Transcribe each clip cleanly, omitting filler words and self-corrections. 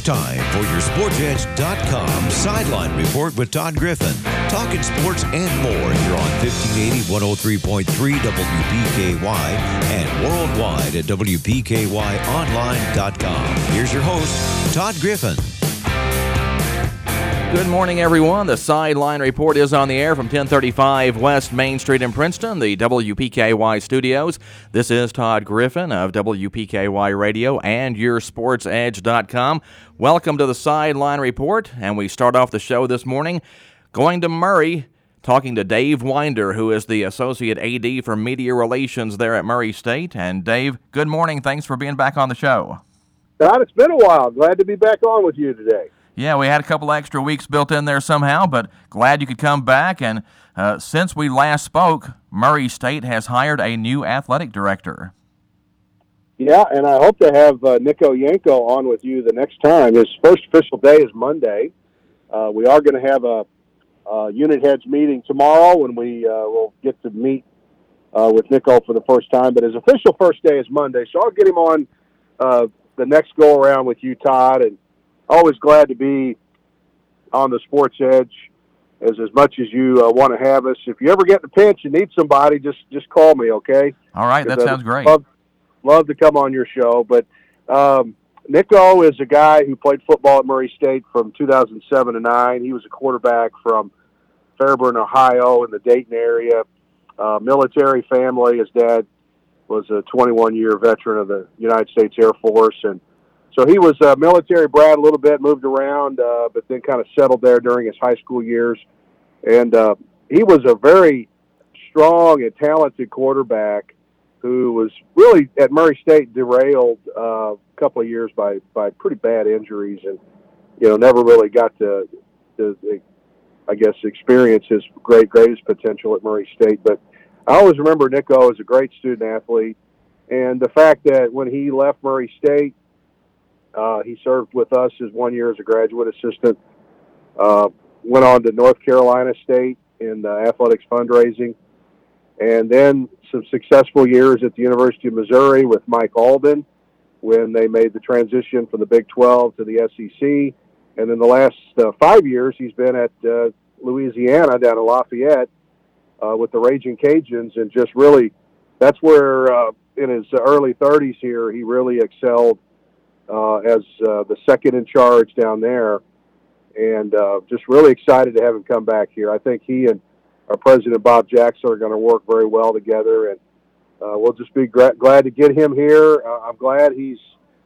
time for your SportsEdge.com Sideline Report with Todd Griffin. Talking sports and more here on 1580, 103.3 WPKY and worldwide at WPKYOnline.com. Here's your host, Todd Griffin. Good morning, everyone. The Sideline Report is on the air from 1035 West Main Street in Princeton, the WPKY studios. This is Todd Griffin of WPKY Radio and your SportsEdge.com. Welcome to the Sideline Report, and we start off the show this morning going to Murray, talking to Dave Winder, who is the Associate AD for Media Relations there at Murray State. And Dave, good morning. Thanks for being back on the show. Todd, it's been a while. Glad to be back on with you today. Yeah, we had a couple extra weeks built in there somehow, but glad you could come back. And since we last spoke, Murray State has hired a new athletic director. Yeah, and I hope to have Nico Yanko on with you the next time. His first official day is Monday. We are going to have a unit heads meeting tomorrow when we will get to meet with Nico for the first time. But his official first day is Monday, so I'll get him on the next go-around with you, Todd, and always glad to be on the Sports Edge as much as you want to have us. If you ever get in a pinch and need somebody, just call me, okay? All right, that sounds great. Love to come on your show. But Nico is a guy who played football at Murray State from 2007 to 9. He was a quarterback from Fairburn, Ohio, in the Dayton area. Military family. His dad was a 21-year veteran of the United States Air Force, and so he was a military brat a little bit, moved around, but then kind of settled there during his high school years. And he was a very strong and talented quarterback who was really at Murray State derailed a couple of years by pretty bad injuries, and never really got to I guess experience his greatest potential at Murray State. But I always remember Nico as a great student athlete, and the fact that when he left Murray State, he served with us as 1 year as a graduate assistant, went on to North Carolina State in athletics fundraising, and then some successful years at the University of Missouri with Mike Alden when they made the transition from the Big 12 to the SEC. And in the last 5 years, he's been at Louisiana down in Lafayette with the Raging Cajuns, and just really that's where in his early 30s here he really excelled as the second in charge down there, and just really excited to have him come back here. I think he and our president, Bob Jackson, are going to work very well together, and we'll just be glad to get him here. I'm glad he's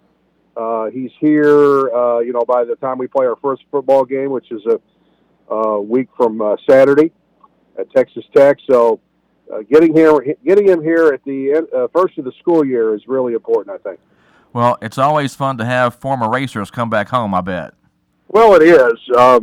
here, by the time we play our first football game, which is a week from Saturday at Texas Tech. So getting him here at the end, first of the school year is really important, I think. Well, it's always fun to have former racers come back home, I bet. Well, it is.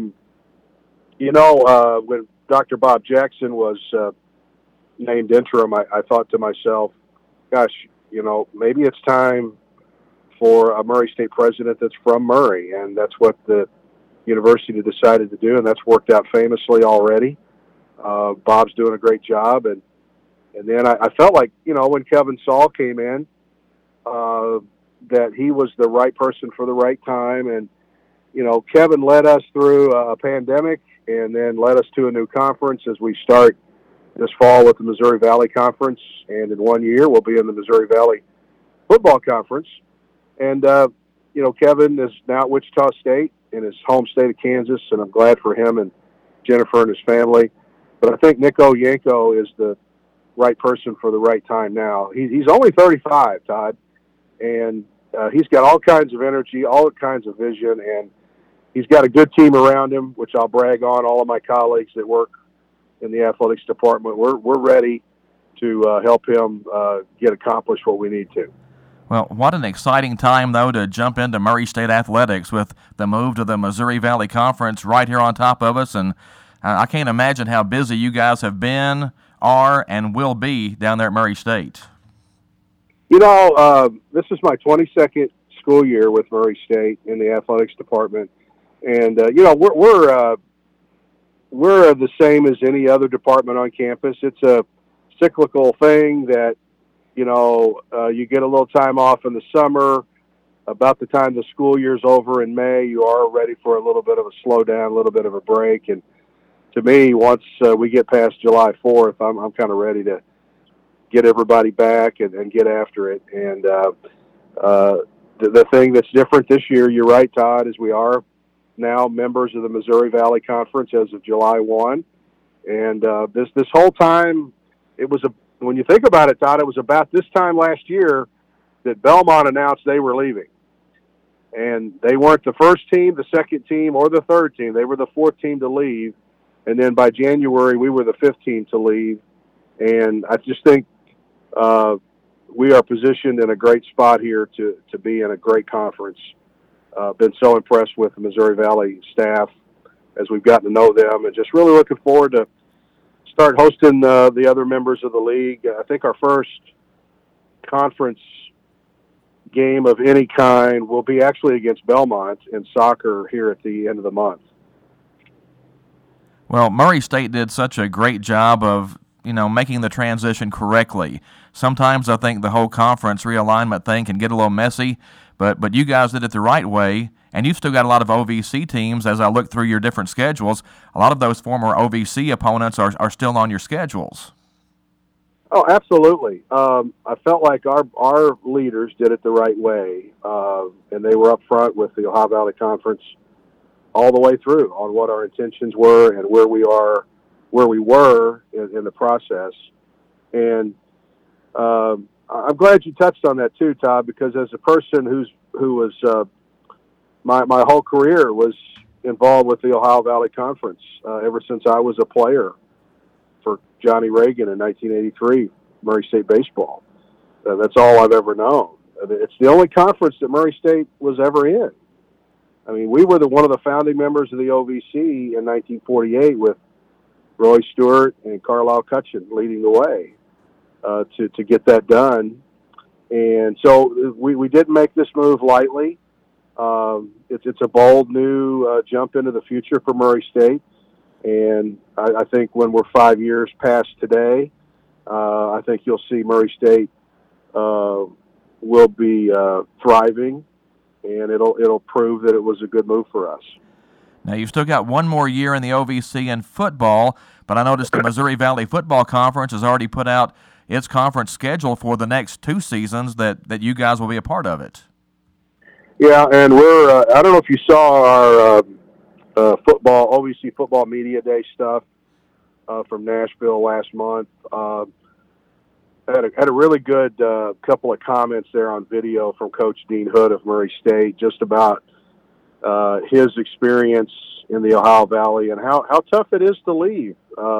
When Dr. Bob Jackson was named interim, I thought to myself, gosh, maybe it's time for a Murray State president that's from Murray, and that's what the university decided to do, and that's worked out famously already. Bob's doing a great job, and then I felt like, when Kevin Saul came in, that he was the right person for the right time. And, Kevin led us through a pandemic and then led us to a new conference as we start this fall with the Missouri Valley Conference. And in 1 year, we'll be in the Missouri Valley Football Conference. And, Kevin is now at Wichita State in his home state of Kansas, and I'm glad for him and Jennifer and his family. But I think Nico Yanko is the right person for the right time now. He's only 35, Todd, and he's got all kinds of energy, all kinds of vision, and he's got a good team around him, which I'll brag on. All of my colleagues that work in the athletics department, we're ready to help him get accomplished what we need to. Well, what an exciting time, though, to jump into Murray State athletics with the move to the Missouri Valley Conference right here on top of us. And I can't imagine how busy you guys have been, are, and will be down there at Murray State. This is my 22nd school year with Murray State in the athletics department. And, we're the same as any other department on campus. It's a cyclical thing that, you get a little time off in the summer. about the time the school year's over in May, you are ready for a little bit of a slowdown, a little bit of a break. And to me, once we get past July 4th, I'm kind of ready to get everybody back and get after it. And the thing that's different this year, you're right, Todd, is we are now members of the Missouri Valley Conference as of July 1. And this whole time, when you think about it, Todd, it was about this time last year that Belmont announced they were leaving. And they weren't the first team, the second team, or the third team. They were the fourth team to leave. And then by January, we were the fifth team to leave. And I just think we are positioned in a great spot here to be in a great conference. Been so impressed with the Missouri Valley staff as we've gotten to know them, and just really looking forward to start hosting the other members of the league. I think our first conference game of any kind will be actually against Belmont in soccer here at the end of the month. Well, Murray State did such a great job of, making the transition correctly. Sometimes I think the whole conference realignment thing can get a little messy, but you guys did it the right way, and you've still got a lot of OVC teams. As I look through your different schedules, a lot of those former OVC opponents are still on your schedules. Oh, absolutely. I felt like our leaders did it the right way, and they were up front with the Ohio Valley Conference all the way through on what our intentions were and where we were in the process. And I'm glad you touched on that too, Todd, because as a person who was my whole career was involved with the Ohio Valley Conference ever since I was a player for Johnny Reagan in 1983, Murray State baseball. That's all I've ever known. It's the only conference that Murray State was ever in. I mean, we were one of the founding members of the OVC in 1948 with Roy Stewart and Carlisle Cutchin leading the way to get that done. And so we didn't make this move lightly. It's a bold new jump into the future for Murray State. And I think when we're 5 years past today, I think you'll see Murray State will be thriving, and it'll prove that it was a good move for us. Now, you've still got one more year in the OVC in football, but I noticed the Missouri Valley Football Conference has already put out its conference schedule for the next 2 seasons that you guys will be a part of it. Yeah, and we're I don't know if you saw our OVC Football Media Day stuff from Nashville last month. Had a really good couple of comments there on video from Coach Dean Hood of Murray State, just about his experience in the Ohio Valley and how tough it is to leave.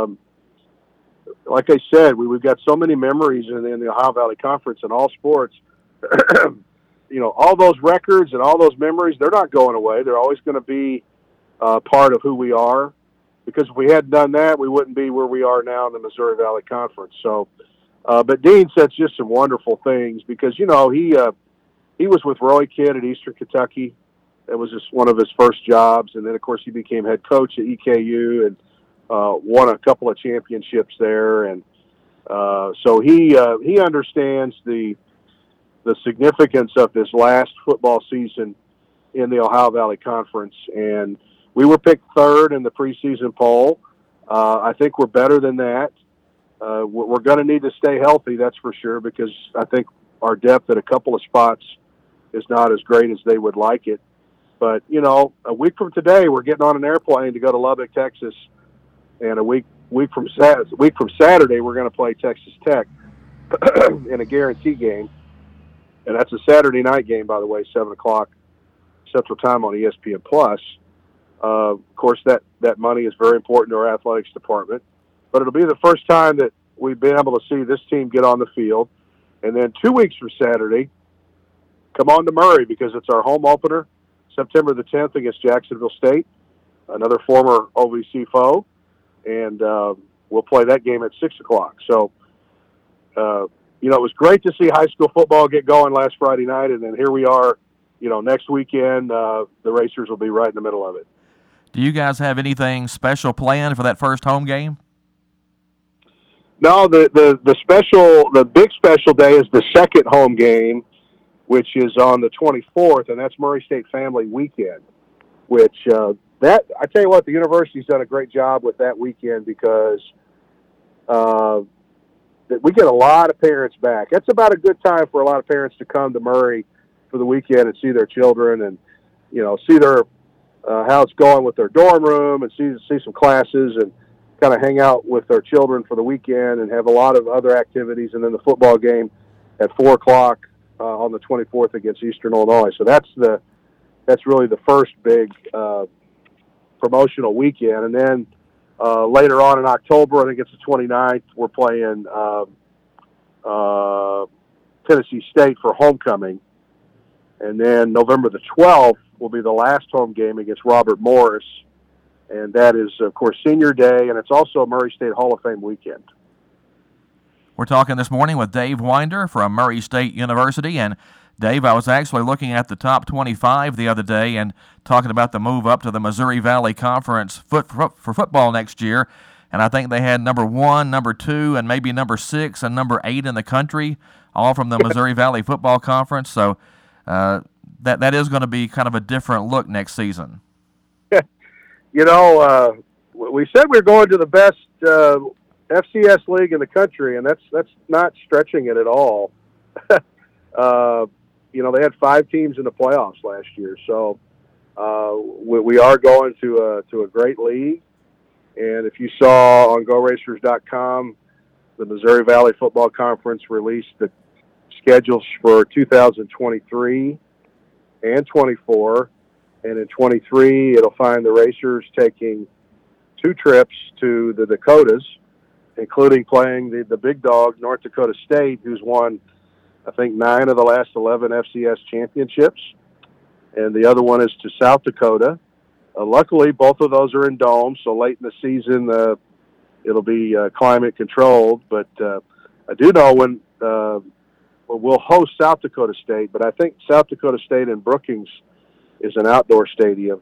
Like I said, we've got so many memories in the Ohio Valley Conference in all sports. All those records and all those memories, they're not going away. They're always going to be part of who we are, because if we hadn't done that, we wouldn't be where we are now in the Missouri Valley Conference. So, but Dean said just some wonderful things, because, he was with Roy Kidd at Eastern Kentucky. That was just one of his first jobs. And then, of course, he became head coach at EKU and won a couple of championships there. And so he understands the significance of this last football season in the Ohio Valley Conference. And we were picked third in the preseason poll. I think we're better than that. We're going to need to stay healthy, that's for sure, because I think our depth at a couple of spots is not as great as they would like it. But, a week from today, we're getting on an airplane to go to Lubbock, Texas. And a week from Saturday, we're going to play Texas Tech in a guarantee game. And that's a Saturday night game, by the way, 7 o'clock Central Time on ESPN+. Of course, that money is very important to our athletics department. But it'll be the first time that we've been able to see this team get on the field. And then 2 weeks from Saturday, come on to Murray, because it's our home opener, September the 10th against Jacksonville State, another former OVC foe. And we'll play that game at 6 o'clock. So, it was great to see high school football get going last Friday night. And then here we are, next weekend, the Racers will be right in the middle of it. Do you guys have anything special planned for that first home game? No, the big special day is the second home game, which is on the 24th, and that's Murray State Family Weekend, which that I tell you what, the university's done a great job with that weekend because we get a lot of parents back. That's about a good time for a lot of parents to come to Murray for the weekend and see their children and, see their how it's going with their dorm room and see some classes and kind of hang out with their children for the weekend and have a lot of other activities, and then the football game at 4:00 on the 24th against Eastern Illinois. So that's really the first big promotional weekend. And then later on in October, I think it's the 29th, we're playing Tennessee State for homecoming. And then November the 12th will be the last home game against Robert Morris. And that is, of course, Senior Day, and it's also Murray State Hall of Fame weekend. We're talking this morning with Dave Winder from Murray State University. And, Dave, I was actually looking at the top 25 the other day and talking about the move up to the Missouri Valley Conference for football next year. And I think they had number 1, number 2, and maybe number 6 and number 8 in the country, all from the Missouri Valley Football Conference. So that is going to be kind of a different look next season. We said we were going to the best FCS league in the country, and that's not stretching it at all. They had 5 teams in the playoffs last year, so we are going to a great league. And if you saw on GoRacers.com, the Missouri Valley Football Conference released the schedules for 2023 and 24. And in 23, it'll find the Racers taking 2 trips to the Dakotas, including playing the big dog, North Dakota State, who's won, I think, 9 of the last 11 FCS championships. And the other one is to South Dakota. Luckily, both of those are in domes, so late in the season it'll be climate controlled. But I do know when we'll host South Dakota State, but I think South Dakota State in Brookings is an outdoor stadium.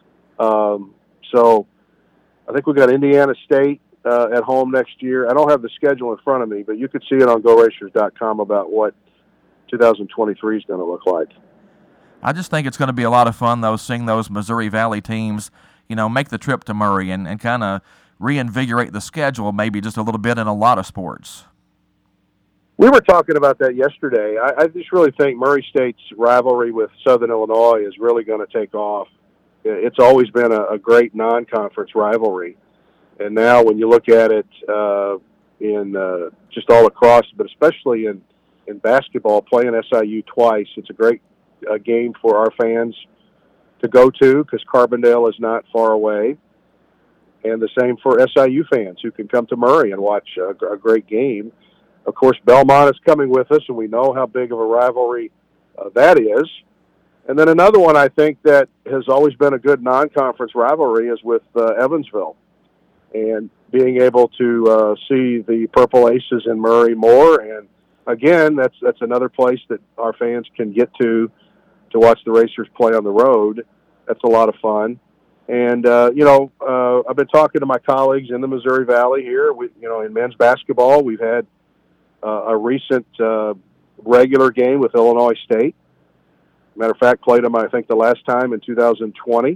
So I think we've got Indiana State at home next year. I don't have the schedule in front of me, but you could see it on GoRacers.com about what 2023 is going to look like. I just think it's going to be a lot of fun, though, seeing those Missouri Valley teams, make the trip to Murray and kind of reinvigorate the schedule maybe just a little bit in a lot of sports. We were talking about that yesterday. I just really think Murray State's rivalry with Southern Illinois is really going to take off. It's always been a great non-conference rivalry. And now when you look at it in just all across, but especially in basketball, playing SIU twice, it's a great game for our fans to go to because Carbondale is not far away. And the same for SIU fans who can come to Murray and watch a great game. Of course, Belmont is coming with us, and we know how big of a rivalry that is. And then another one I think that has always been a good non-conference rivalry is with Evansville. And being able to see the Purple Aces in Murray more. And, again, that's another place that our fans can get to watch the Racers play on the road. That's a lot of fun. And, I've been talking to my colleagues in the Missouri Valley here. In men's basketball, we've had a recent regular game with Illinois State. Matter of fact, played them, I think, the last time in 2020.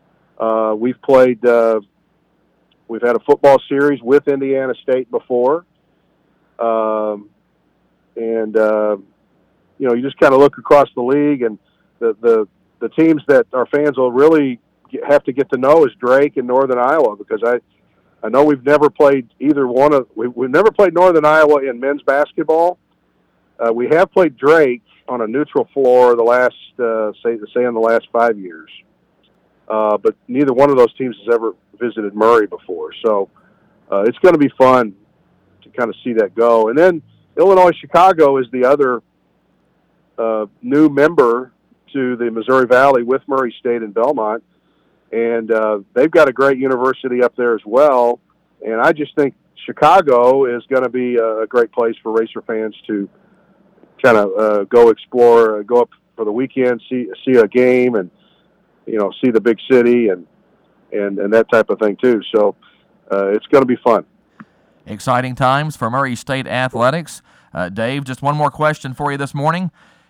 We've had a football series with Indiana State before. You just kind of look across the league, and the teams that our fans will really have to get to know is Drake and Northern Iowa, because I know we've never played either one of. We've never played Northern Iowa in men's basketball. We have played Drake on a neutral floor the last, say in the last 5 years. But neither one of those teams has ever visited Murray before. So it's going to be fun to kind of see that go. And then Illinois-Chicago is the other new member to the Missouri Valley with Murray State and Belmont. And they've got a great university up there as well. And I just think Chicago is going to be a great place for Racer fans to kind of go explore, go up for the weekend, see a game, and see the big city and that type of thing too. So it's going to be fun. Exciting times for Murray State athletics. Dave, just one more question for you this morning.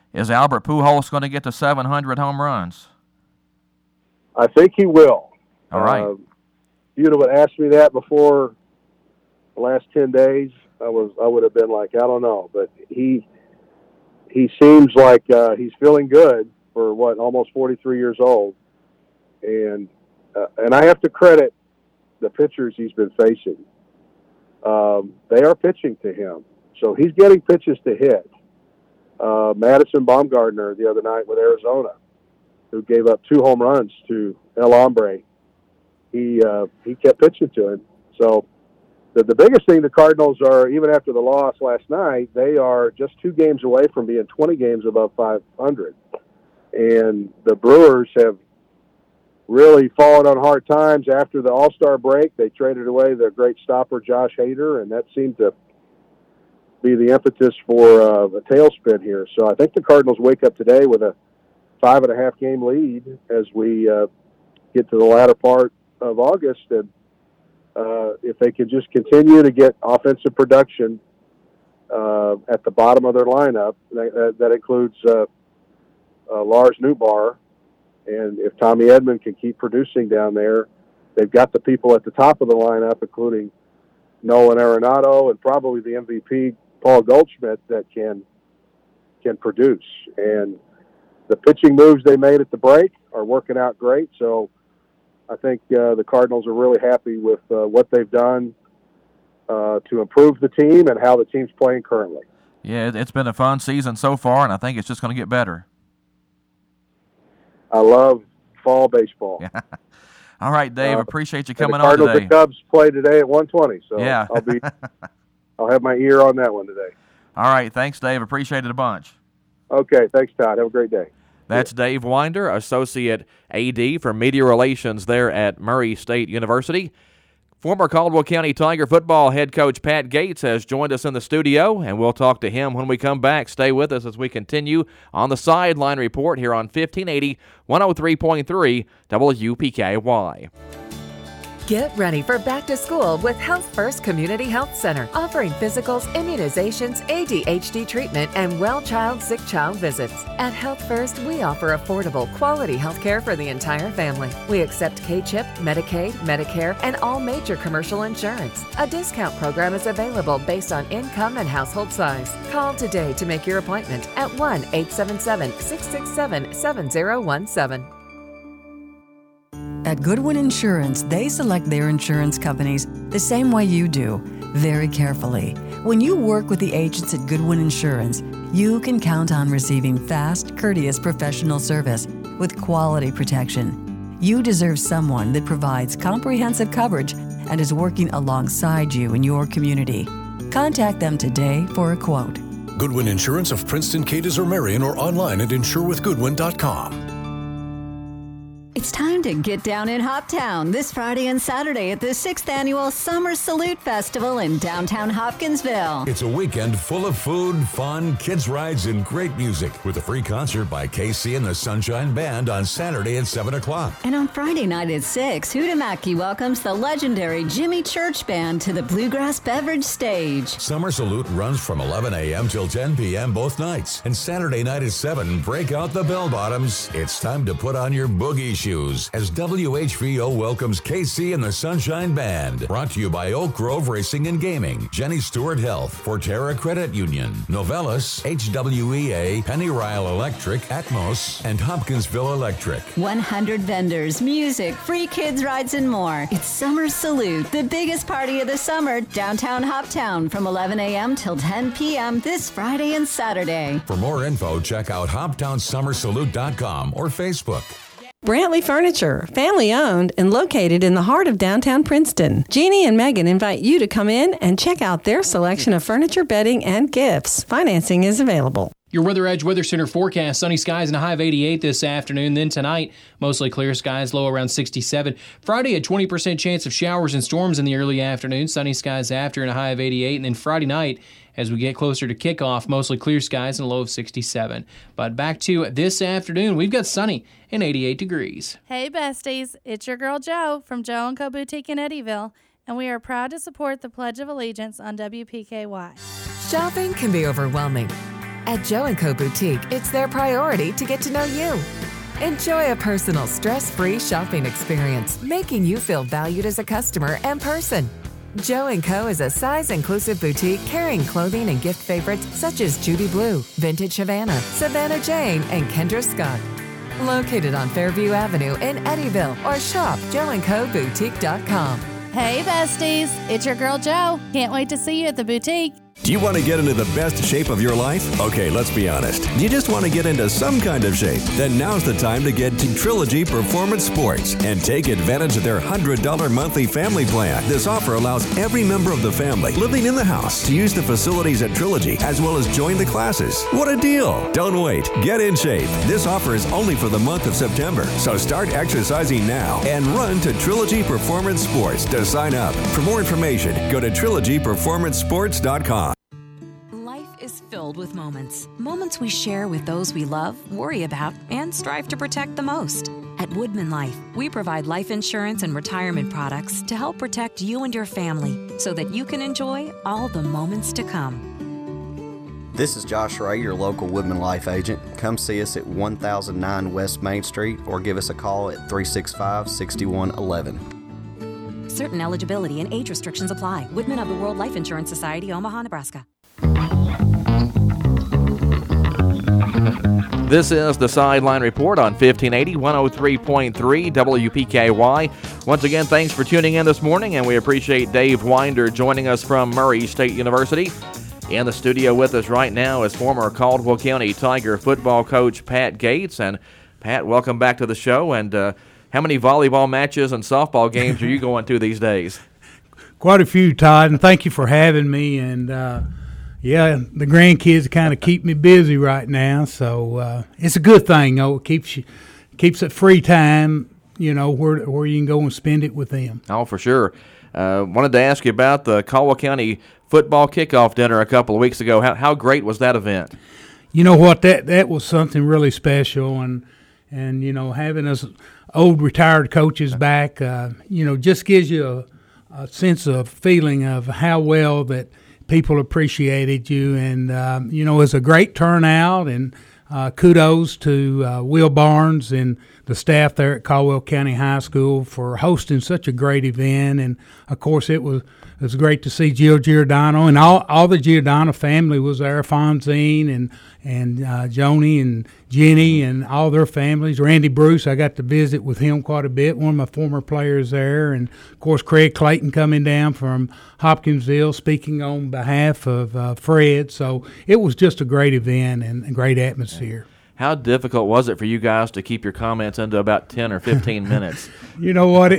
Is Albert Pujols going to get to 700 home runs? I think he will. All right. If you'd have asked me that before the last 10 days, I would have been like, I don't know. But he seems like he's feeling good for almost 43 years old, and I have to credit the pitchers he's been facing. They are pitching to him, so he's getting pitches to hit. Madison Bumgarner the other night with Arizona, who gave up 2 home runs to El Hombre, he kept pitching to him. So the biggest thing, the Cardinals are, even after the loss last night, they are just 2 games away from being 20 games above 500. And the Brewers have really fallen on hard times after the All-Star break. They traded away their great stopper, Josh Hader, and that seemed to be the impetus for a tailspin here. So I think the Cardinals wake up today with a 5.5 game lead as we get to the latter part of August. And if they can just continue to get offensive production at the bottom of their lineup, that includes Lars Nootbaar, and if Tommy Edman can keep producing down there, they've got the people at the top of the lineup, including Nolan Arenado and probably the MVP, Paul Goldschmidt, that can produce. And the pitching moves they made at the break are working out great. So I think the Cardinals are really happy with what they've done to improve the team and how the team's playing currently. Yeah, it's been a fun season so far, and I think it's just going to get better. I love fall baseball. All right, Dave, appreciate you coming on today. The Cubs play today at 1:20, so yeah. I'll have my ear on that one today. All right, thanks, Dave. Appreciate it a bunch. Okay, thanks, Todd. Have a great day. That's Dave Winder, Associate AD for Media Relations there at Murray State University. Former Caldwell County Tiger football head coach Pat Gates has joined us in the studio, and we'll talk to him when we come back. Stay with us as we continue on the Sideline Report here on 1580, 103.3 WPKY. Get ready for back to school with Health First Community Health Center, offering physicals, immunizations, ADHD treatment, and well child, sick child visits. At Health First, we offer affordable, quality health care for the entire family. We accept K-CHIP, Medicaid, Medicare, and all major commercial insurance. A discount program is available based on income and household size. Call today to make your appointment at 1-877-667-7017. At Goodwin Insurance, they select their insurance companies the same way you do, very carefully. When you work with the agents at Goodwin Insurance, you can count on receiving fast, courteous professional service with quality protection. You deserve someone that provides comprehensive coverage and is working alongside you in your community. Contact them today for a quote. Goodwin Insurance of Princeton, Cadiz, or Marion, or online at insurewithgoodwin.com. It's time to get down in Hoptown this Friday and Saturday at the 6th Annual Summer Salute Festival in downtown Hopkinsville. It's a weekend full of food, fun, kids' rides, and great music with a free concert by KC and the Sunshine Band on Saturday at 7 o'clock. And on Friday night at 6, Hutamaki welcomes the legendary Jimmy Church Band to the Bluegrass Beverage Stage. Summer Salute runs from 11 a.m. till 10 p.m. both nights. And Saturday night at 7, break out the bell bottoms. It's time to put on your boogie shoes as WHVO welcomes KC and the Sunshine Band. Brought to you by Oak Grove Racing and Gaming, Jenny Stewart Health, Forterra Credit Union, Novellus, HWEA, Penny Ryle Electric, Atmos, and Hopkinsville Electric. 100 vendors, music, free kids rides, and more. It's Summer Salute, the biggest party of the summer, downtown Hoptown, from 11 a.m. till 10 p.m. this Friday and Saturday. For more info, check out HoptownSummerSalute.com or Facebook. Brantley Furniture, family owned and located in the heart of downtown Princeton. Jeannie and Megan invite you to come in and check out their selection of furniture, bedding, and gifts. Financing is available. Your Weather Edge Weather Center forecast: sunny skies and a high of 88 this afternoon. Then tonight, mostly clear skies, low around 67. Friday, a 20% chance of showers and storms in the early afternoon. Sunny skies after and a high of 88. And then Friday night, as we get closer to kickoff, mostly clear skies and a low of 67. But back to this afternoon, we've got sunny and 88 degrees. Hey, besties. It's your girl, Jo, from Jo & Co. Boutique in Eddyville, and we are proud to support the Pledge of Allegiance on WPKY. Shopping can be overwhelming. At Joe & Co. Boutique, it's their priority to get to know you. Enjoy a personal, stress-free shopping experience, making you feel valued as a customer and person. Joe & Co. is a size-inclusive boutique carrying clothing and gift favorites such as Judy Blue, Vintage Havana, Savannah Jane, and Kendra Scott. Located on Fairview Avenue in Eddyville, or shop joeandcoboutique.com. Hey, besties. It's your girl, Jo. Can't wait to see you at the boutique. Do you want to get into the best shape of your life? Okay, let's be honest. You just want to get into some kind of shape? Then now's the time to get to Trilogy Performance Sports and take advantage of their $100 monthly family plan. This offer allows every member of the family living in the house to use the facilities at Trilogy as well as join the classes. What a deal! Don't wait. Get in shape. This offer is only for the month of September, so start exercising now and run to Trilogy Performance Sports to sign up. For more information, go to trilogyperformancesports.com. Is filled with moments we share with those we love, worry about, and strive to protect the most. At Woodman Life, we provide life insurance and retirement products to help protect you and your family so that you can enjoy all the moments to come. This is Josh Ray, your local Woodman Life agent. Come see us at 1009 West Main Street or give us a call at 365-6111. Certain eligibility and age restrictions apply. Woodman of the World Life Insurance Society, Omaha, Nebraska. This is the Sideline Report on 1580, 103.3 WPKY. Once again, thanks for tuning in this morning, and we appreciate Dave Winder joining us from Murray State University. In the studio with us right now is former Caldwell County Tiger football coach Pat Gates. And Pat, welcome back to the show. And how many volleyball matches and softball games are you going to these days? Quite a few, Todd, and thank you for having me. And yeah, the grandkids kind of keep me busy right now, so it's a good thing. It keeps it free time, where you can go and spend it with them. Oh, for sure. Wanted to ask you about the Caldwell County football kickoff dinner a couple of weeks ago. How great was that event? You know what? That was something really special, and having us old retired coaches back, just gives you a sense of feeling of how well that people appreciated you, and it was a great turnout, and kudos to Will Barnes and the staff there at Caldwell County High School for hosting such a great event. And of course it was great to see Jill Giordano, and all the Giordano family was there, Fonzine and Joni and Jenny and all their families. Randy Bruce, I got to visit with him quite a bit, one of my former players there. And of course Craig Clayton coming down from Hopkinsville speaking on behalf of Fred. So it was just a great event and a great atmosphere. How difficult was it for you guys to keep your comments into about 10 or 15 minutes? You know what?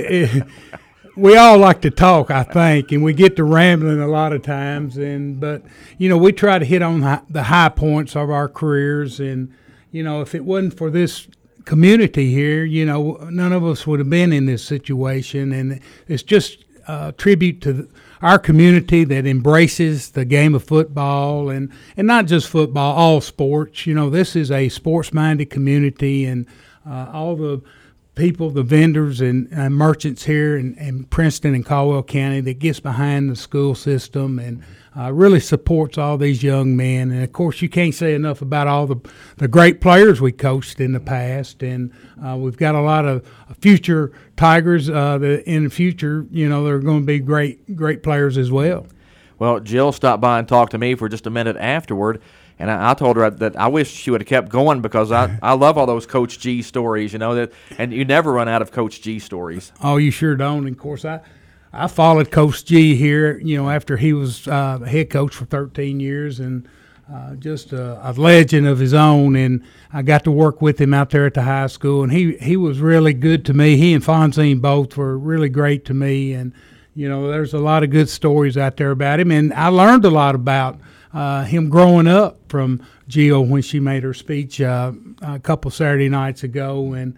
We all like to talk, I think, and we get to rambling a lot of times. But we try to hit on the high points of our careers. And, if it wasn't for this community here, none of us would have been in this situation. And it's just a tribute to our community that embraces the game of football and not just football, all sports. This is a sports-minded community, and all the people, the vendors and merchants here in Princeton and Caldwell County that gets behind the school system and really supports all these young men. And, of course, you can't say enough about all the great players we coached in the past. And we've got a lot of future Tigers that in the future, they're going to be great players as well. Well, Jill stopped by and talked to me for just a minute afterward. And I told her that I wish she would have kept going because I love all those Coach G stories, and you never run out of Coach G stories. Oh, you sure don't. And, of course, I followed Coach G here, after he was head coach for 13 years and just a legend of his own. And I got to work with him out there at the high school, and he was really good to me. He and Fonzine both were really great to me. And, there's a lot of good stories out there about him. And I learned a lot about him growing up from Jill when she made her speech a couple Saturday nights ago, and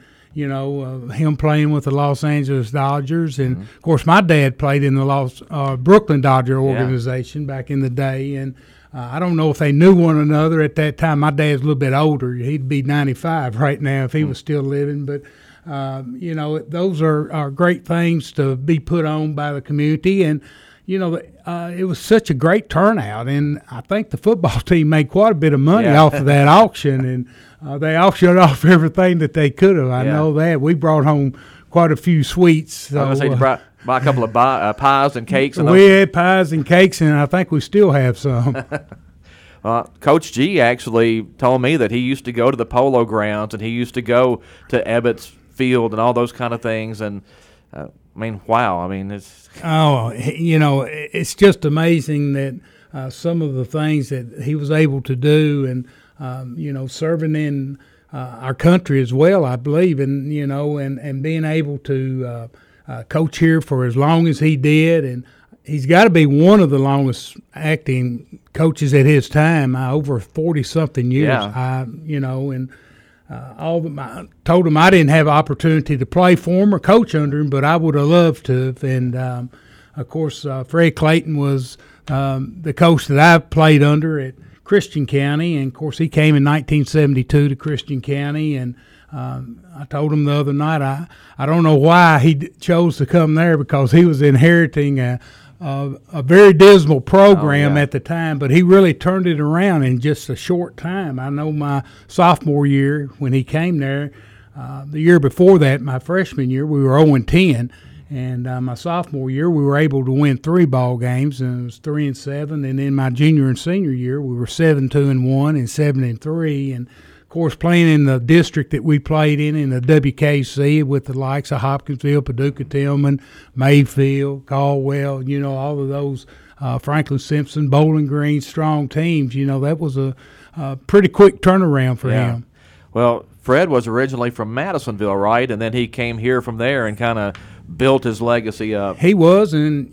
him playing with the Los Angeles Dodgers, and of course my dad played in the Brooklyn Dodger organization back in the day, and I don't know if they knew one another at that time. My dad's a little bit older; he'd be 95 right now if he was still living, but. Those are great things to be put on by the community, and it was such a great turnout, and I think the football team made quite a bit of money off of that auction, and they auctioned off everything that they could have. I know that. We brought home quite a few sweets. So, I was going to say, you buy a couple of pies and cakes. We had pies and cakes, and I think we still have some. Coach G actually told me that he used to go to the Polo Grounds, and he used to go to Ebbets Field and all those kind of things, and wow. It's it's just amazing that some of the things that he was able to do, and serving in our country as well, I believe, and and being able to coach here for as long as he did, and he's got to be one of the longest acting coaches at his time, over 40-something years. Yeah. I told him I didn't have opportunity to play for him or coach under him, but I would have loved to. And, of course, Fred Clayton was the coach that I played under at Christian County. And, of course, he came in 1972 to Christian County. And I told him the other night I don't know why he chose to come there, because he was inheriting a very dismal program at the time, but he really turned it around in just a short time. I know my sophomore year when he came there, the year before that, my freshman year, we were 0-10, and my sophomore year we were able to win 3 ball games, and it was 3-7. And then my junior and senior year we were 7-2-1 and 7-3, and of course, playing in the district that we played in the WKC with the likes of Hopkinsville, Paducah Tillman, Mayfield, Caldwell, all of those, Franklin Simpson, Bowling Green, strong teams, that was a pretty quick turnaround for him. Well, Fred was originally from Madisonville, right? And then he came here from there and kind of built his legacy up. He was, and,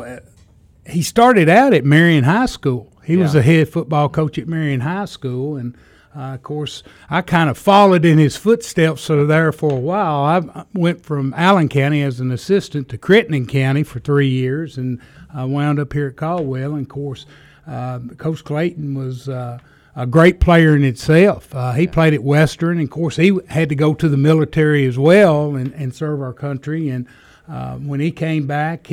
he started out at Marion High School. He was the head football coach at Marion High School, and of course, I kind of followed in his footsteps there for a while. I went from Allen County as an assistant to Crittenden County for 3 years, and I wound up here at Caldwell. And, of course, Coach Clayton was a great player in itself. He played at Western, and, of course, he had to go to the military as well and serve our country. And when he came back,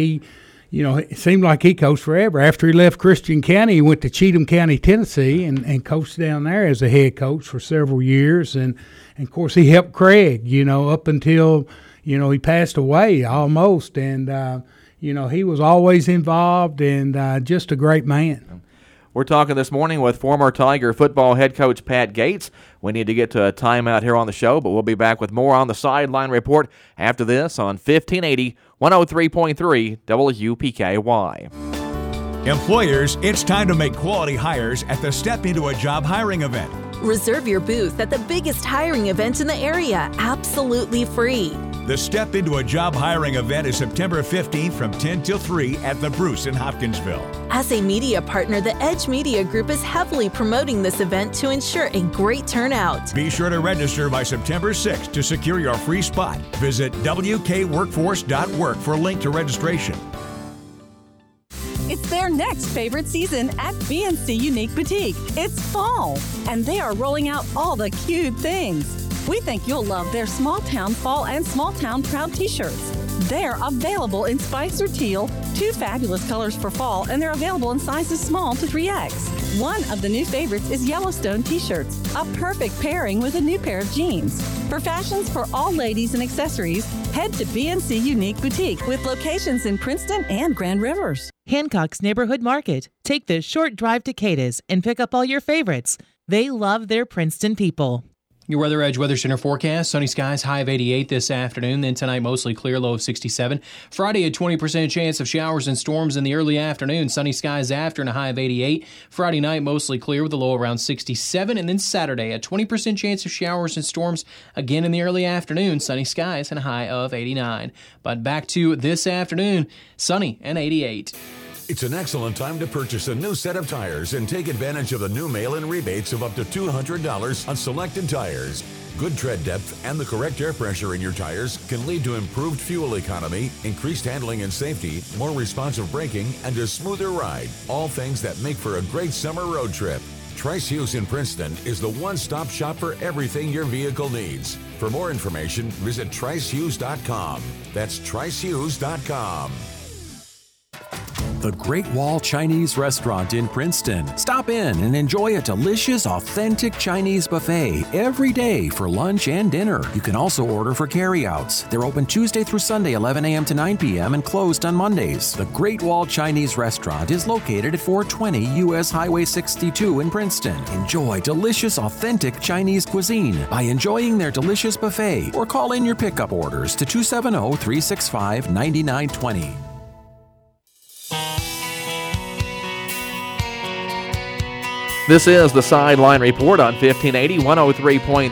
it seemed like he coached forever. After he left Christian County, he went to Cheatham County, Tennessee, and coached down there as a head coach for several years. And of course, he helped Craig, up until, he passed away almost. And, he was always involved, and just a great man. We're talking this morning with former Tiger football head coach Pat Gates. We need to get to a timeout here on the show, but we'll be back with more on the Sideline Report after this on 1580, 103.3 WPKY. Employers, it's time to make quality hires at the Step Into a Job hiring event. Reserve your booth at the biggest hiring event in the area, absolutely free. The Step Into a Job hiring event is September 15th from 10 till 3 at the Bruce in Hopkinsville. As a media partner, the Edge Media Group is heavily promoting this event to ensure a great turnout. Be sure to register by September 6th to secure your free spot. Visit wkworkforce.work for a link to registration. It's their next favorite season at BNC Unique Boutique. It's fall, and they are rolling out all the cute things. We think you'll love their Small Town Fall and Small Town Proud t-shirts. They're available in Spice or Teal, 2 fabulous colors for fall, and they're available in sizes small to 3X. One of the new favorites is Yellowstone t-shirts, a perfect pairing with a new pair of jeans. For fashions for all ladies and accessories, head to BNC Unique Boutique with locations in Princeton and Grand Rivers. Hancock's Neighborhood Market. Take the short drive to Cadiz and pick up all your favorites. They love their Princeton people. Your Weather Edge Weather Center forecast, sunny skies, high of 88 this afternoon. Then tonight, mostly clear, low of 67. Friday, a 20% chance of showers and storms in the early afternoon. Sunny skies after and a high of 88. Friday night, mostly clear with a low around 67. And then Saturday, a 20% chance of showers and storms again in the early afternoon. Sunny skies and a high of 89. But back to this afternoon, sunny and 88. It's an excellent time to purchase a new set of tires and take advantage of the new mail-in rebates of up to $200 on selected tires. Good tread depth and the correct air pressure in your tires can lead to improved fuel economy, increased handling and safety, more responsive braking, and a smoother ride. All things that make for a great summer road trip. Trice Hughes in Princeton is the one-stop shop for everything your vehicle needs. For more information, visit tricehughes.com. That's tricehughes.com. The Great Wall Chinese Restaurant in Princeton. Stop in and enjoy a delicious, authentic Chinese buffet every day for lunch and dinner. You can also order for carryouts. They're open Tuesday through Sunday, 11 a.m. to 9 p.m. and closed on Mondays. The Great Wall Chinese Restaurant is located at 420 U.S. Highway 62 in Princeton. Enjoy delicious, authentic Chinese cuisine by enjoying their delicious buffet or call in your pickup orders to 270-365-9920. This is the Sideline Report on 1580, 103.3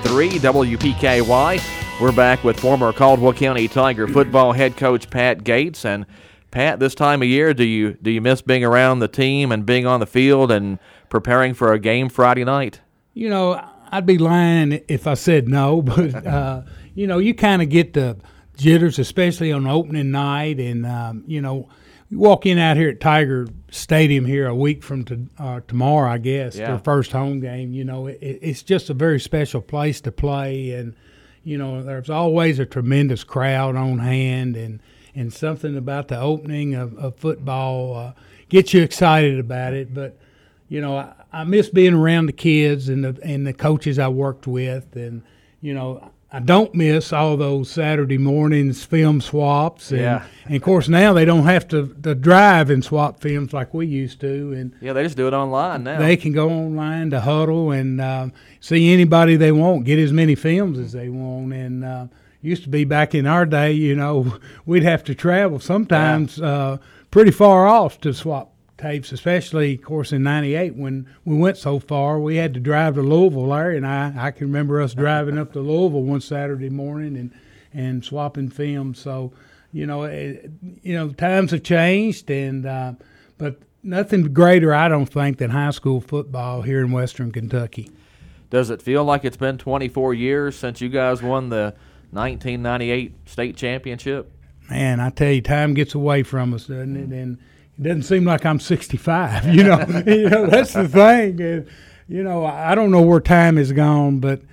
WPKY. We're back with former Caldwell County Tiger football head coach Pat Gates. And Pat, this time of year, do you miss being around the team and being on the field and preparing for a game Friday night? You know, I'd be lying if I said no, but you know, you kind of get the jitters, especially on opening night, and you know, you walk in out here at Tiger Stadium here a week from tomorrow, I guess, their first home game. You know, it's just a very special place to play, and you know, there's always a tremendous crowd on hand, and something about the opening of football gets you excited about it. But you know, I miss being around the kids and the coaches I worked with, and you know, I don't miss all those Saturday mornings film swaps, and of course now they don't have to drive and swap films like we used to, and they just do it online now. They can go online to Huddle and see anybody they want, get as many films as they want, and used to be back in our day, you know, we'd have to travel sometimes pretty far off to swap tapes, especially, of course, in '98 when we went so far. We had to drive to Louisville. Larry and I can remember us driving up to Louisville one Saturday morning and swapping films. So, you know, times have changed, and but nothing greater, I don't think, than high school football here in Western Kentucky. Does it feel like it's been 24 years since you guys won the 1998 state championship? Man, I tell you, time gets away from us, doesn't it? And it doesn't seem like I'm 65, you know. That's the thing. And, you know, I don't know where time has gone, but,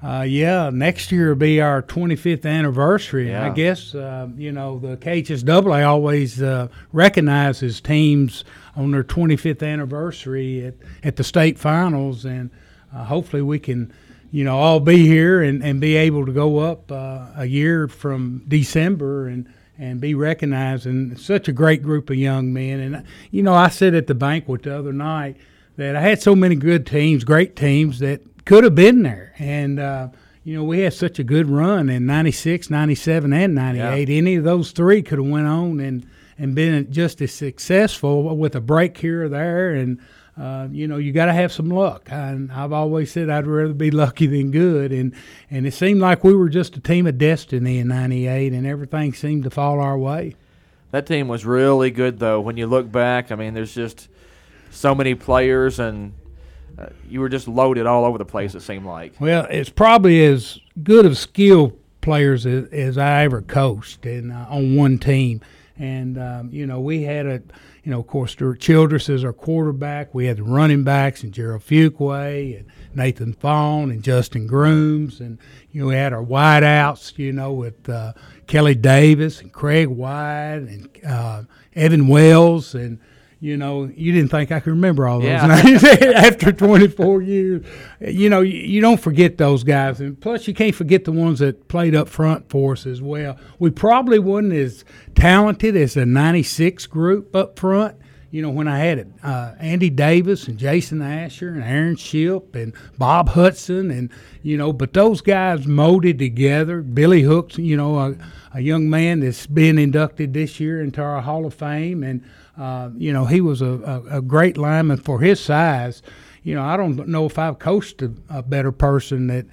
next year will be our 25th anniversary. Yeah. I guess, you know, the KHSAA always recognizes teams on their 25th anniversary at the state finals, and hopefully we can, you know, all be here and be able to go up a year from December and be recognized, and such a great group of young men. And, you know, I said at the banquet the other night that I had so many good teams, great teams, that could have been there. And, you know, we had such a good run in 96, 97, and 98. Yeah. Any of those three could have went on and been just as successful with a break here or there. And, you know, you got to have some luck. And I've always said I'd rather be lucky than good. And it seemed like we were just a team of destiny in 98, and everything seemed to fall our way. That team was really good, though. When you look back, I mean, there's just so many players, and you were just loaded all over the place, it seemed like. Well, it's probably as good of skill players as I ever coached and on one team. And, you know, we had of course, Stuart Childress as our quarterback. We had the running backs and Gerald Fuquay and Nathan Fawn and Justin Grooms. And, you know, we had our wideouts, you know, with Kelly Davis and Craig White and Evan Wells. And, you know, you didn't think I could remember all those names after 24 years. You know, you don't forget those guys. And plus, you can't forget the ones that played up front for us as well. We probably wasn't as talented as the 96 group up front. You know, when I had it, Andy Davis and Jason Asher and Aaron Shipp and Bob Hudson, and, you know, but those guys molded together. Billy Hooks, you know, a young man that's being inducted this year into our Hall of Fame, and, you know, he was a great lineman for his size. You know, I don't know if I've coached a better person that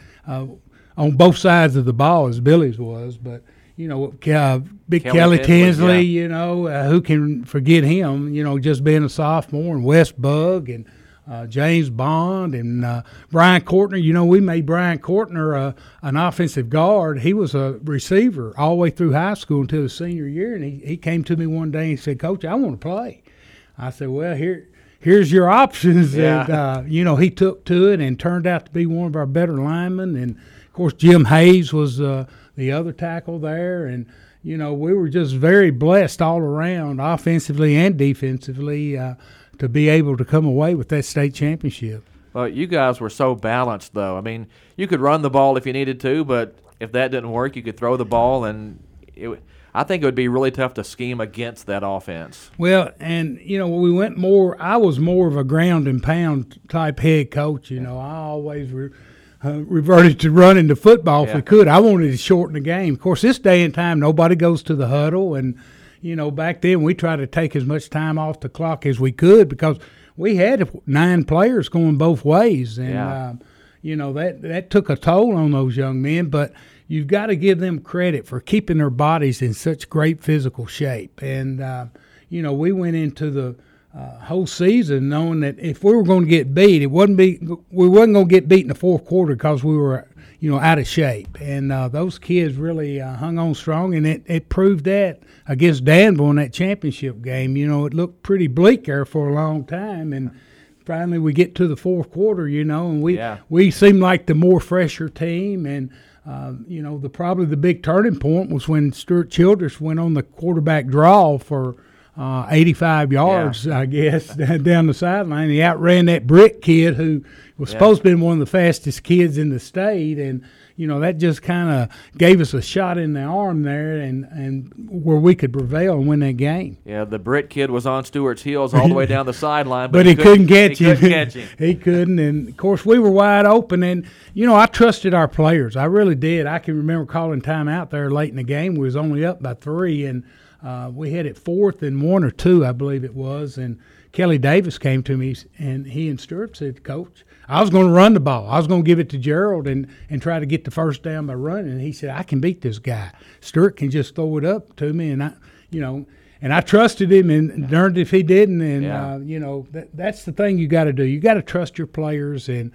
on both sides of the ball as Billy's was, but, you know, Big Kelly Tinsley, you know, who can forget him, you know, just being a sophomore, and Wes Bugg and James Bond and Brian Courtner. You know, we made Brian Courtner an offensive guard. He was a receiver all the way through high school until his senior year, and he came to me one day and said, "Coach, I want to play." I said, "Well, here's your options." Yeah. And, you know, he took to it and turned out to be one of our better linemen. And, of course, Jim Hayes was the other tackle there. And, we were just very blessed all around, offensively and defensively, to be able to come away with that state championship. Well, you guys were so balanced, though. I mean, you could run the ball if you needed to, but if that didn't work, you could throw the ball, and I think it would be really tough to scheme against that offense. Well, and, we went I was more of a ground and pound type head coach. I always reverted to running the football if we could. I wanted to shorten the game. Of course, this day and time, nobody goes to the huddle, and back then we tried to take as much time off the clock as we could because we had 9 players going both ways, and that took a toll on those young men. But you've got to give them credit for keeping their bodies in such great physical shape. And we went into the whole season knowing that if we were going to get beat, we wasn't going to get beat in the fourth quarter because we were out of shape. And those kids really hung on strong, and it proved that against Danville in that championship game. It looked pretty bleak there for a long time, and finally we get to the fourth quarter, and we seemed like the more fresher team. And probably the big turning point was when Stuart Childress went on the quarterback draw for 85 yards, I guess, down the sideline. He outran that Britt kid who was supposed to be one of the fastest kids in the state, and that just kind of gave us a shot in the arm there, and where we could prevail and win that game. Yeah, the Britt kid was on Stewart's heels all the way down the sideline, but he couldn't catch him. Couldn't catch him. He couldn't, and of course we were wide open, and I trusted our players. I really did. I can remember calling time out there late in the game. We was only up by 3, and we had it 4th and 1 or 2, I believe it was, and Kelly Davis came to me, and he and Stuart said, "Coach, I was going to run the ball. I was going to give it to Gerald and try to get the first down by running." And he said, "I can beat this guy. Stuart can just throw it up to me." And I trusted him, and darned if he didn't. And that's the thing you got to do. You got to trust your players, and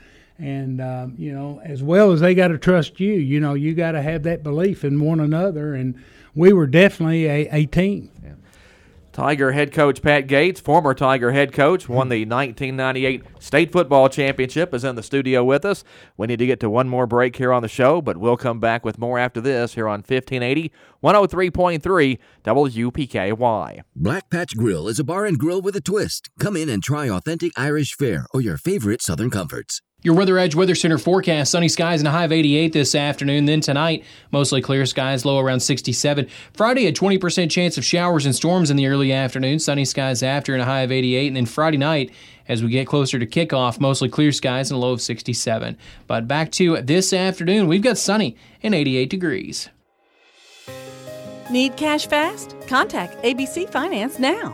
as well as they got to trust you. You got to have that belief in one another. And we were definitely a team. Yeah. Tiger head coach Pat Gates, former Tiger head coach, won the 1998 state football championship, is in the studio with us. We need to get to one more break here on the show, but we'll come back with more after this here on 1580, 103.3 WPKY. Black Patch Grill is a bar and grill with a twist. Come in and try authentic Irish fare or your favorite Southern comforts. Your Weather Edge Weather Center forecast: sunny skies and a high of 88 this afternoon. Then tonight, mostly clear skies, low around 67. Friday, a 20% chance of showers and storms in the early afternoon. Sunny skies after and a high of 88. And then Friday night, as we get closer to kickoff, mostly clear skies and a low of 67. But back to this afternoon, we've got sunny and 88 degrees. Need cash fast? Contact ABC Finance now.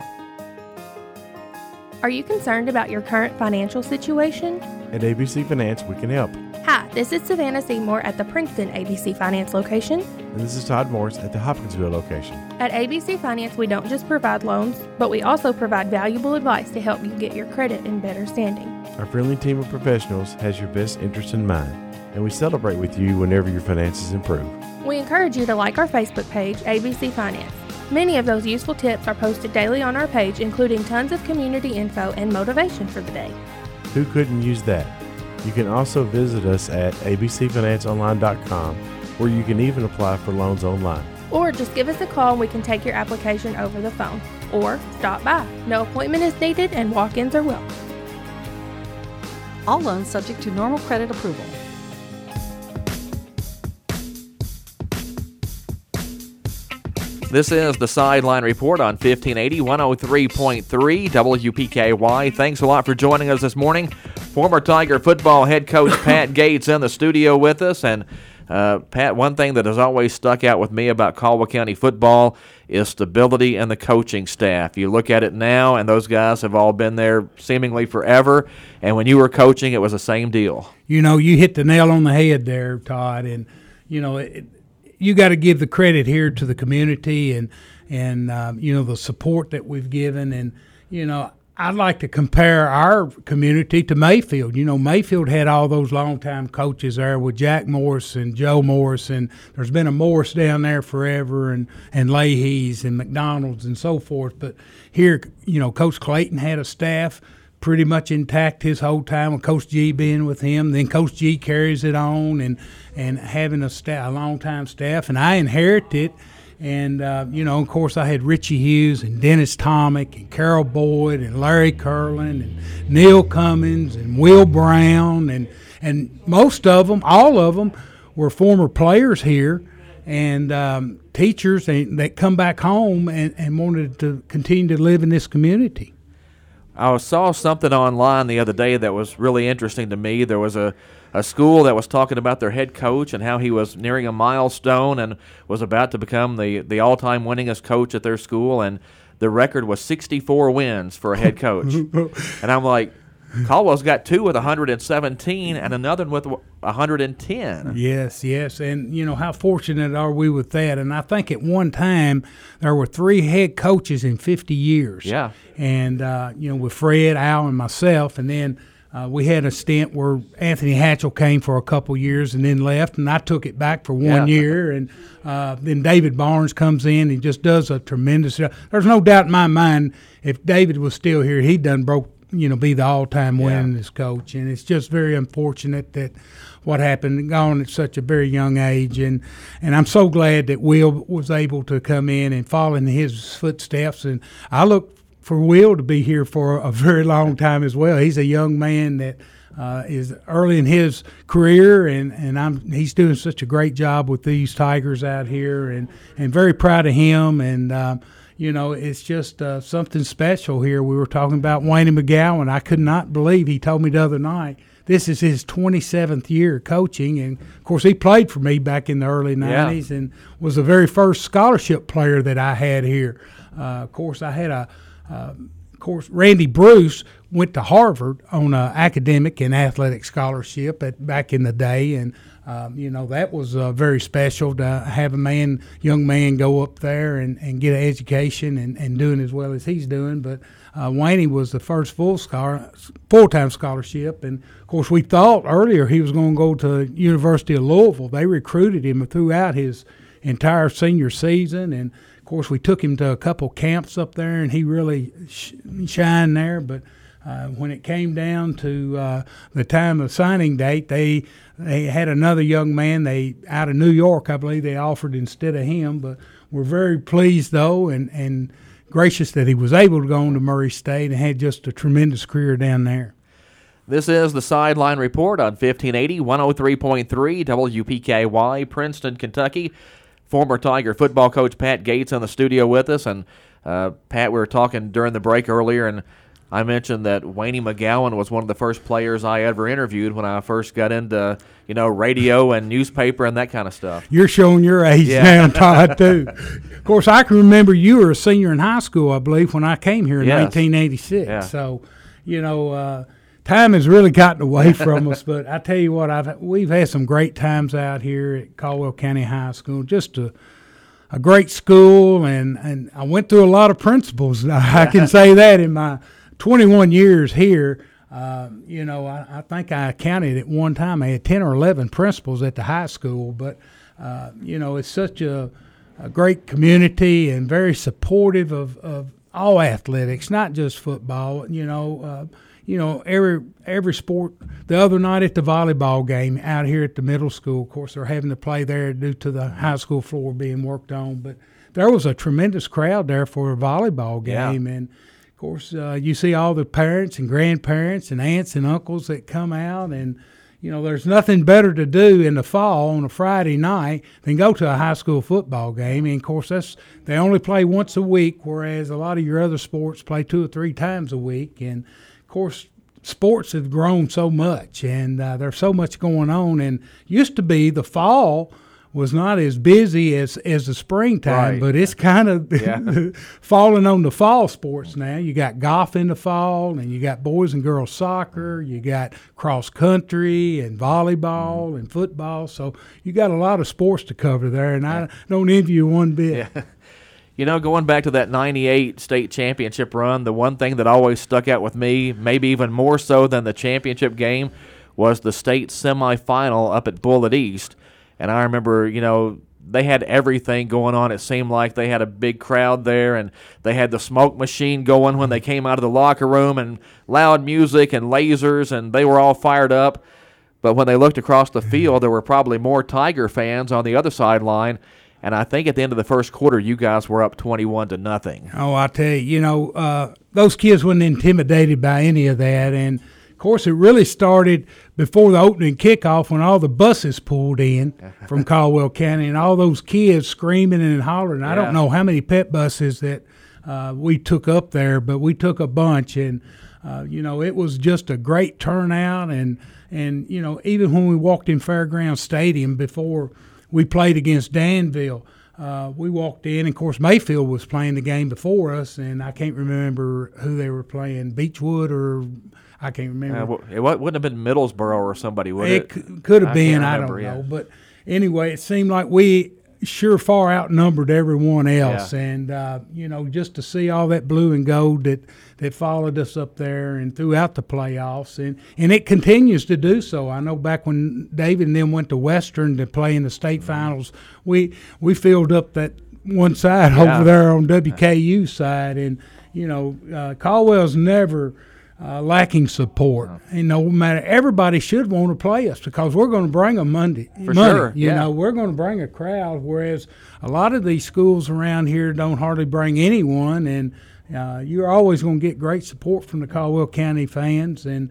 Are you concerned about your current financial situation? At ABC Finance, we can help. Hi, this is Savannah Seymour at the Princeton ABC Finance location. And this is Todd Morris at the Hopkinsville location. At ABC Finance, we don't just provide loans, but we also provide valuable advice to help you get your credit in better standing. Our friendly team of professionals has your best interest in mind, and we celebrate with you whenever your finances improve. We encourage you to like our Facebook page, ABC Finance. Many of those useful tips are posted daily on our page, including tons of community info and motivation for the day. Who couldn't use that? You can also visit us at abcfinanceonline.com, where you can even apply for loans online. Or just give us a call and we can take your application over the phone. Or stop by. No appointment is needed and walk-ins are welcome. All loans subject to normal credit approval. This is the Sideline Report on 1580, 103.3 WPKY. Thanks a lot for joining us this morning. Former Tiger football head coach Pat Gates in the studio with us. And Pat, one thing that has always stuck out with me about Caldwell County football is stability in the coaching staff. You look at it now, and those guys have all been there seemingly forever. And when you were coaching, it was the same deal. You hit the nail on the head there, Todd. And, you got to give the credit here to the community and the support that we've given. And, I'd like to compare our community to Mayfield. Mayfield had all those longtime coaches there with Jack Morris and Joe Morris, and there's been a Morris down there forever, and Leahy's and McDonald's and so forth. But here, Coach Clayton had a staff pretty much intact his whole time with Coach G being with him. Then Coach G carries it on and having a long-time staff. And I inherited it, And, of course, I had Richie Hughes and Dennis Tomic and Carol Boyd and Larry Curlin and Neil Cummins and Will Brown. And most of them, all of them, were former players here and teachers that come back home and wanted to continue to live in this community. I saw something online the other day that was really interesting to me. There was a school that was talking about their head coach and how he was nearing a milestone and was about to become the all-time winningest coach at their school, and the record was 64 wins for a head coach. And I'm like, Caldwell's got 2 with 117 and another with 110. Yes, and how fortunate are we with that? And I think at one time there were 3 head coaches in 50 years. Yeah. And, with Fred, Al, and myself, and then we had a stint where Anthony Hatchell came for a couple years and then left, and I took it back for 1 year. And then David Barnes comes in and just does a tremendous job. There's no doubt in my mind if David was still here, he'd done be the all-time winningest coach. And it's just very unfortunate that what happened, gone at such a very young age. And I'm so glad that Will was able to come in and follow in his footsteps. And I look for Will to be here for a very long time as well. He's a young man that is early in his career, and he's doing such a great job with these Tigers out here, and very proud of him. And it's just something special here. We were talking about Wayne McGowan. I could not believe he told me the other night this is his 27th year coaching, and of course he played for me back in the early 90s and was the very first scholarship player that I had here. Of course, I had Randy Bruce went to Harvard on an academic and athletic scholarship back in the day, and that was very special to have a young man go up there and get an education and doing as well as he's doing. But Wayne was the first full-time scholarship, and of course we thought earlier he was going to go to University of Louisville. They recruited him throughout his entire senior season, and of course, we took him to a couple camps up there, and he really shined there. But when it came down to the time of signing date, they had another young man out of New York, I believe, they offered instead of him. But we're very pleased, though, and gracious that he was able to go on to Murray State and had just a tremendous career down there. This is the Sideline Report on 1580, 103.3 WPKY, Princeton, Kentucky. Former Tiger football coach Pat Gates in the studio with us. And, Pat, we were talking during the break earlier, and I mentioned that Wayne McGowan was one of the first players I ever interviewed when I first got into, radio and newspaper and that kind of stuff. You're showing your age now, Todd, too. Of course, I can remember you were a senior in high school, I believe, when I came here in 1986. Yeah. So, time has really gotten away from us, but I tell you what, we've had some great times out here at Caldwell County High School. Just a great school, and I went through a lot of principals. I can say that in my 21 years here. I think I counted at one time I had 10 or 11 principals at the high school, but it's such a great community and very supportive of all athletics, not just football. Every sport. The other night at the volleyball game out here at the middle school, of course, they're having to play there due to the high school floor being worked on. But there was a tremendous crowd there for a volleyball game. And, of course, you see all the parents and grandparents and aunts and uncles that come out. And, there's nothing better to do in the fall on a Friday night than go to a high school football game. And, of course, they only play once a week, whereas a lot of your other sports play 2 or 3 times a week. And, of course, sports have grown so much, and there's so much going on. And used to be the fall was not as busy as the springtime, but it's kind of falling on the fall sports now. You got golf in the fall, and you got boys and girls soccer, you got cross country and volleyball and football. So you got a lot of sports to cover there, and I don't envy you one bit. Yeah. Going back to that 98 state championship run, the one thing that always stuck out with me, maybe even more so than the championship game, was the state semifinal up at Bullitt East. And I remember, they had everything going on. It seemed like they had a big crowd there, and they had the smoke machine going when they came out of the locker room, and loud music and lasers, and they were all fired up. But when they looked across the field, there were probably more Tiger fans on the other sideline. And I think at the end of the first quarter, you guys were up 21-0. Oh, I tell you, those kids weren't intimidated by any of that. And, of course, it really started before the opening kickoff when all the buses pulled in from Caldwell County and all those kids screaming and hollering. I don't know how many pet buses that we took up there, but we took a bunch. And, it was just a great turnout. And even when we walked in Fairgrounds Stadium before we played against Danville, we walked in. Of course, Mayfield was playing the game before us, and I can't remember who they were playing, Beechwood or I can't remember. It wouldn't have been Middlesboro or somebody, would it? It could have been. I don't know. But anyway, it seemed like we sure far outnumbered everyone else. And, just to see all that blue and gold that followed us up there and throughout the playoffs. And it continues to do so. I know back when David and them went to Western to play in the state finals, we filled up that one side over there on WKU side. And, Caldwell's never lacking support. And no matter, everybody should want to play us because we're going to bring them money. Sure. We're going to bring a crowd, whereas a lot of these schools around here don't hardly bring anyone. And you're always going to get great support from the Caldwell County fans. And,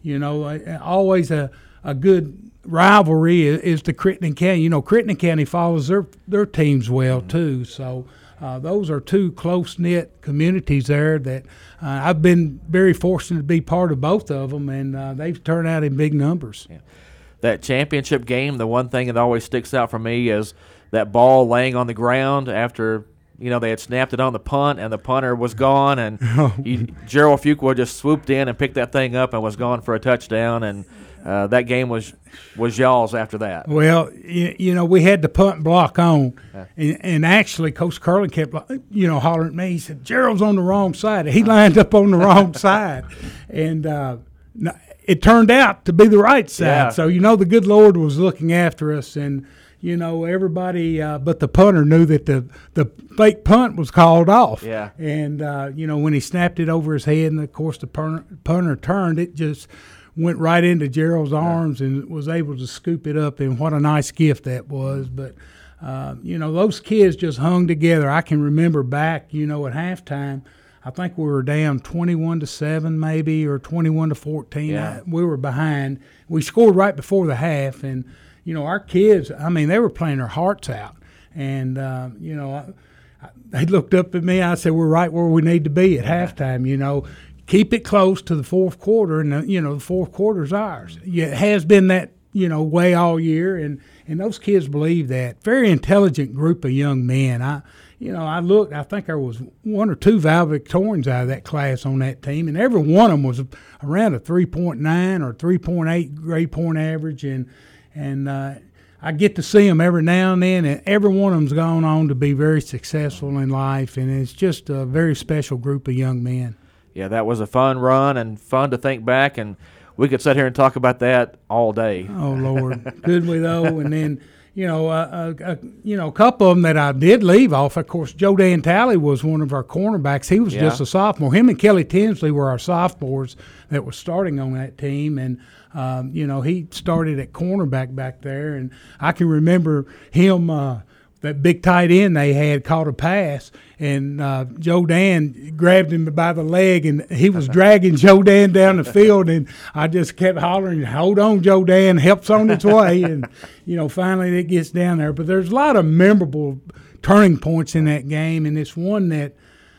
always a good rivalry is the Crittenden County. Crittenden County follows their teams well, too. So those are two close-knit communities there that I've been very fortunate to be part of both of them, and they've turned out in big numbers. Yeah. That championship game, the one thing that always sticks out for me is that ball laying on the ground after they had snapped it on the punt, and the punter was gone, and Gerald Fuqua just swooped in and picked that thing up and was gone for a touchdown, and that game was y'all's after that. Well, we had the punt block on, and actually Coach Curlin kept, hollering at me. He said, Gerald's on the wrong side. He lined up on the wrong side, and it turned out to be the right side. Yeah. So, the good Lord was looking after us, and everybody but the punter knew that the fake punt was called off. Yeah. And, when he snapped it over his head and, of course, the punter turned, it just went right into Gerald's arms and was able to scoop it up, and what a nice gift that was. But, those kids just hung together. I can remember back, at halftime, I think we were down 21-7 maybe or 21-14. Yeah. We were behind. We scored right before the half, and our kids, they were playing their hearts out. And, they looked up at me. I said, we're right where we need to be at halftime, Keep it close to the fourth quarter, and, the fourth quarter's ours. It has been that, way all year, and those kids believe that. Very intelligent group of young men. I looked, I think there was one or two valedictorians out of that class on that team, and every one of them was around a 3.9 or 3.8 grade point average, and I get to see them every now and then, and every one of them's gone on to be very successful in life, and it's just a very special group of young men. Yeah, that was a fun run and fun to think back, and we could sit here and talk about that all day. Oh, Lord. Did we, though? And then, a couple of them that I did leave off, of course, Joe Dan Talley was one of our cornerbacks. He was just a sophomore. Him and Kelly Tinsley were our sophomores that were starting on that team, and he started at cornerback back there, and I can remember him that big tight end they had caught a pass, and Joe Dan grabbed him by the leg, and he was dragging Joe Dan down the field, and I just kept hollering, hold on, Joe Dan, help's on its way, and, finally it gets down there. But there's a lot of memorable turning points in that game, and it's one that,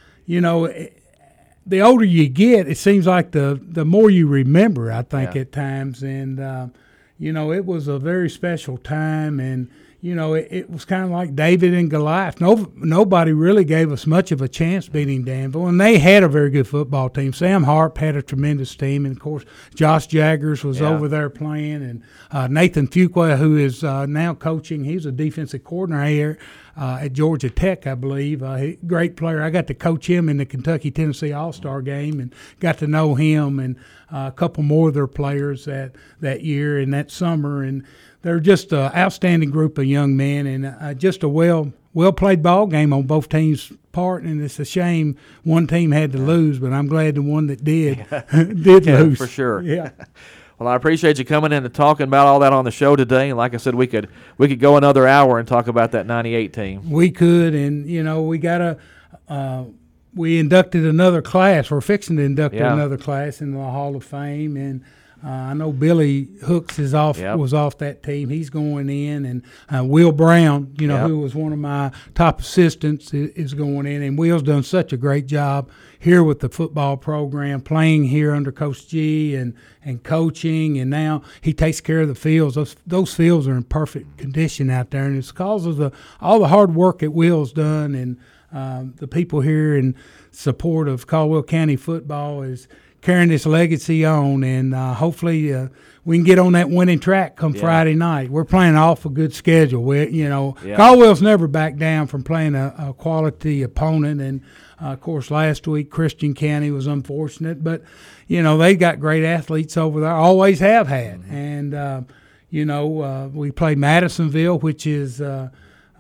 the older you get, it seems like the more you remember, I think, at times. And, it was a very special time. And, it was kind of like David and Goliath. Nobody really gave us much of a chance beating Danville. And they had a very good football team. Sam Harp had a tremendous team. And, of course, Josh Jaggers was over there playing. And Nathan Fuqua, who is now coaching, he's a defensive coordinator at Georgia Tech, I believe. Great player. I got to coach him in the Kentucky-Tennessee All-Star game and got to know him and a couple more of their players that year and that summer. And they're just an outstanding group of young men, and just a well-played ball game on both teams' part. And it's a shame one team had to lose, but I'm glad the one that did lose. For sure. Yeah. Well, I appreciate you coming in and talking about all that on the show today. And like I said, we could go another hour and talk about that 98 team. We could, and we inducted another class. We're fixing to induct another class into the Hall of Fame, and I know Billy Hooks was off that team. He's going in, and Will Brown, who was one of my top assistants, is going in. And Will's done such a great job here with the football program, playing here under Coach G and coaching. And now he takes care of the fields. Those fields are in perfect condition out there, and it's because of all the hard work that Will's done, and the people here in support of Caldwell County football is carrying this legacy on, and hopefully we can get on that winning track come Friday night. We're playing an awful good schedule. Caldwell's never backed down from playing a quality opponent, and of course last week Christian County was unfortunate, but they got great athletes over there, always have had. And we played Madisonville, which is a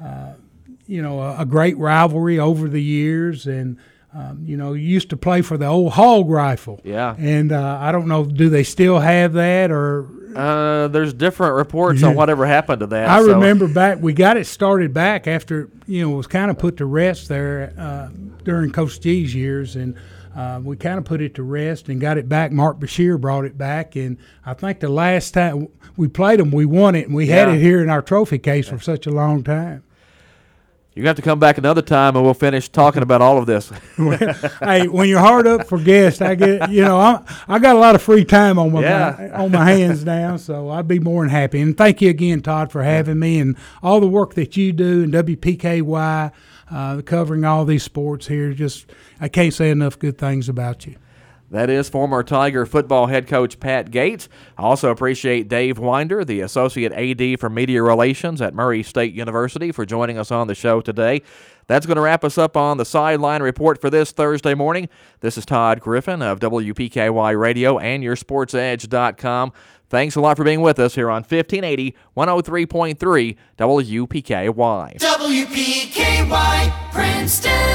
great rivalry over the years, and you used to play for the old hog rifle. Yeah. And I don't know, do they still have that, or? There's different reports on whatever happened to that. I remember back, we got it started back after, it was kind of put to rest there during Coach G's years, and we kind of put it to rest and got it back. Mark Bashir brought it back, and I think the last time we played them, we won it, and we had it here in our trophy case for such a long time. You have to come back another time, and we'll finish talking about all of this. Hey, when you're hard up for guests, I get I got a lot of free time on my hands now, so I'd be more than happy. And thank you again, Todd, for having me and all the work that you do in WPKY, covering all these sports here. Just I can't say enough good things about you. That is former Tiger football head coach Pat Gates. I also appreciate Dave Winder, the Associate AD for Media Relations at Murray State University, for joining us on the show today. That's going to wrap us up on the Sideline Report for this Thursday morning. This is Todd Griffin of WPKY Radio and YourSportsEdge.com. Thanks a lot for being with us here on 1580, 103.3 WPKY. WPKY, Princeton.